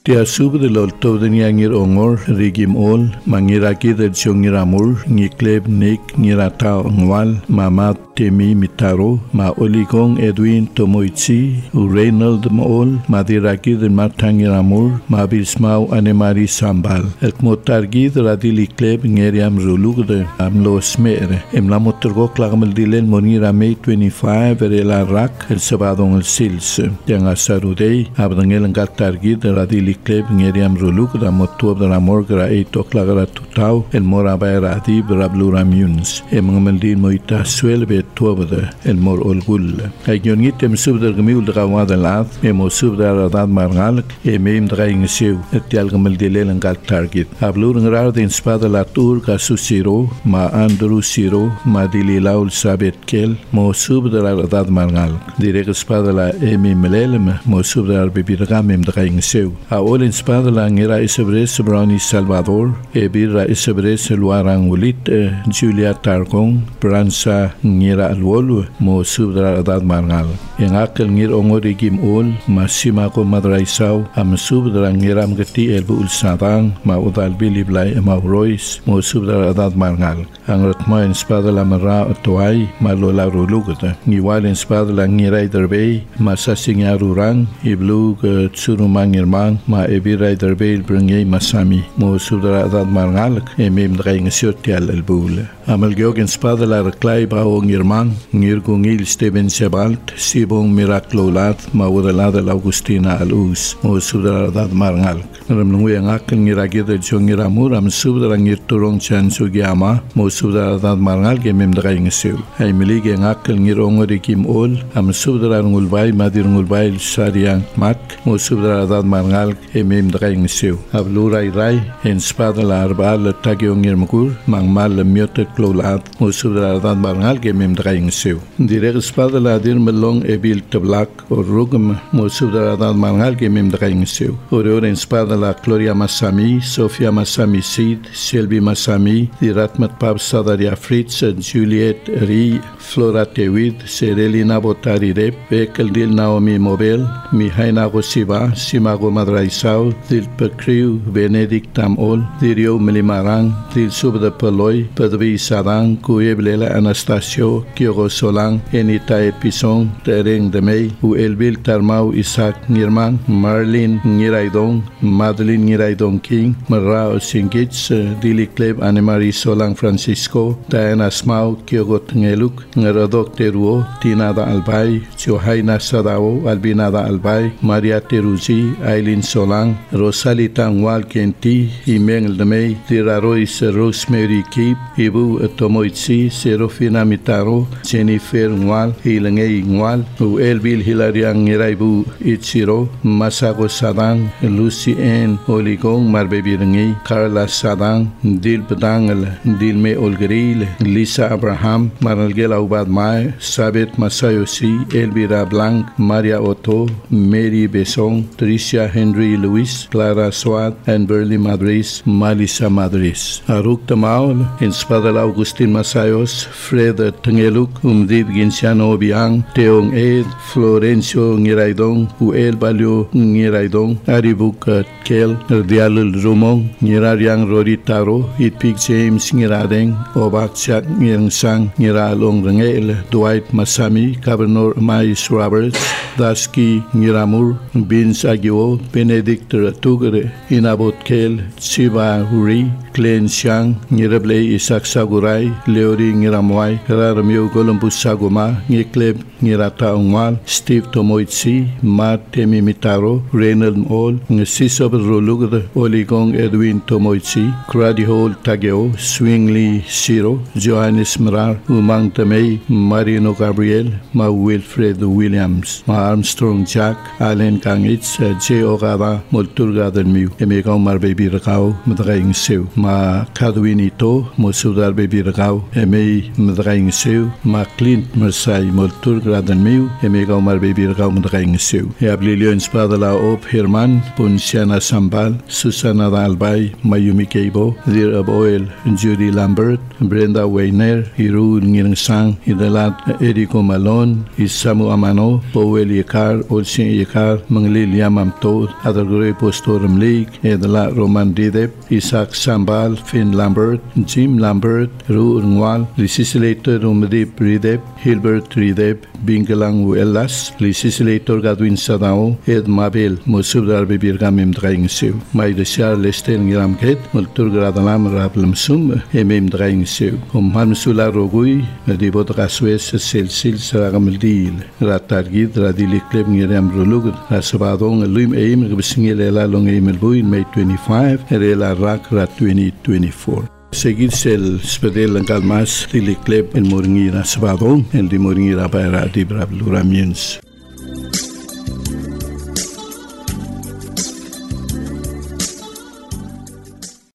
Tia sub de lolto de ngir ongor rigim ol mangiraki de chongiramur ngikleb nik ngirata ngwal mama temi mitaro ma oligong Edwin Tomoichi u Reynold Mool madiraki de matangiramur ma bismau anemari sambal ek motargi de radili kleb ngeriam rulug de amlo smere emla motorgo klagmel dilen monira May 25 verela rak el sabadong el sils yang asarudei abdangel ngatargi de radili kleb ngeriam rulug da motuab da morgra 8 o'clock tutau el moraba adib rablura muns emangmeldin moita suelbe tuabda el mor olgul aygon gitem subder gmiul da wada lat emo subder da margal emem draing seu etial gmeldelen ngal target ablur ngrar din spada la tur ka susiro ma andru siro ma dililaul sabet kel mo subder da margal direk spada la emem lelem mo subder bibirgam em draing seu a ol spada la ngira isebres brani Salvador ebira isebres luarangulit Julia Targong Pransa ngira alwolu mo subdra adad margal en akal ngir ongorigim ol masima ko madraisau am subdra ngiram gati elbu ulsadang ma udal biliblai ma rois mo subdra adad margal ang ratma en spada la mara toai ma lola rulugata ngiwal en spada la ngira derbe ma sasingarurang iblu tsurumang irmang ma ebira derbe bringay masami mo subdra adad margal emem draing siotial elbul amal geogen spada la reklai brau ngirmang ngirgungil Steven Sebalt sibong miraklolat mawudalada la Augustina alus mo subdra adad margal ramnungwe ngakal ngiragid jongiramur am subdra ngirturong chan sugiama mo subdra adad margal gemem draing seu ay milige ngakal ngirongorikim ol am subdra ngulbay madir ngulbay sariang mak mo subdra adad margal emem draing seu ablurai rai en spada la arbal tagiongir mkur mangmal myote klolat mo subdra adad margal gemem draing seu direk spada la dir melong ebil tablak o rugum mo subdra adad margal gemem draing seu ore en spada la Gloria Masami Sofia Masami Sid Selby Masami diratmat pab sadaria Fritz Juliet Ri Flora Tewid Serelina Botari Rep Bekel dil Naomi Mobel Mihaina Gosiba Simago Madraisau dil Pekriu Benedict Tamol dirio Melimarang dil Subda Peloy Pedri Sadang Kueblela Anastasio Kyogo Solang Enita Epison Tereng Demey U Elbil Tarmau Isaac Nirman Marlin Ngiraidong Madeline Ngiraidong King Marrao Singits Dili Kleb Anemarie Solang Francisco Diana Smau Kyogo Tngeluk Ngerodok Teruo Tinada Albay Johaina Sadao Albinada Albay Maria Teruzi Aileen Solang Rosalita Ngwal Kenti Imeng Demey Tirarois Rosemary Kip Ibu Tomoitsi Serofina Mitaro Jennifer Ngwal Hilangay Ngwal U Elbil Hilariang Ngiraibu Ichiro Masago Sadang Lucy Ann Oligong Marbebirngi Carla Sadang Dil Pedangal Dilme Olgril Lisa Abraham Maralgela Ubad Mai Sabet Masayosi Elvira Blanc Maria Otto Mary Besong Tricia Henry Luis Clara Swat and Burley Madris Malisa Madris Aruk Tamaol en Spadal Augustin Masayos Fred Tengeluk Umdib Ginciano Biang Teong Ed Florencio Ngiraidong Uel Balio Ngiraidong Aribuk Kel Dialul Rumong Ngirariang Roritaro Itpik James Ngiradeng Obak Chak Ngirangsang Ngiralong Rengel Dwight Masami Governor Mais Roberts Daski Ngiramur Vince Agio Benedict Tugre Inabot Kel Chiba Uri Glenn Xiang Ngirable Isak Sagurai Leori Ngiramwai Raramio Columbus Saguma Ngikleb Ngirata Ungwal Steve Tomoitsi Matt Temi Mitaro Reynold Ol Ngsisob Rolugr Oligong Edwin Tomoitsi Crady Hall Tageo Swingley Siro Johannes Mrar Umang Tamei Marino Gabriel Ma Wilfred Williams Ma Armstrong Jack Allen Kangits J. Ogada Molturgaden Miu Emegong Mar Baby Rakau Madraing Seu Ma Kadwinito Mosudar Baby Rakau Emei Madraing Seu Ma Clint Mersai Molturgaden Miu Emegong Mar Baby Rakau Madraing Seu Eablilio Inspadala Op Herman Punsiana Sambal Susana Albay Mayumi Keibo Dear of Oil Judy Lambert Brenda Weiner Hiru Ngirsang Idalat Eriko Malone Isamu Amano Powell Yekar Olsin Yekar Manglil Yamam Toad Father Gray Postorum League, Edla Roman Didep, Isaac Sambal, Finn Lambert, Jim Lambert, Ru Ngwal, Legislator Umdip Ridep, Hilbert Ridep, Bingalang Uelas, Legislator Gadwin Sadao, Ed Mabel, Musubdar Bibirgamim Draing Sew, Maidashar Lester Ngiramket, Multur Gradalam Rablam Sum, Emim Draing Sew, Hamsula Rogui, Medibot Raswes, Selsil Saragamildil, Ratargid, Radilicleb Ngiram Rulugud, Rasabadong, Lim Aim, Singela Long Aimel in May 25, Erela Rak Rat 2024. Seguirse el spedel en calmas, Tilicleb, el Moringira Sabadong, el de Moringira Baira, Dibra Bluramiens.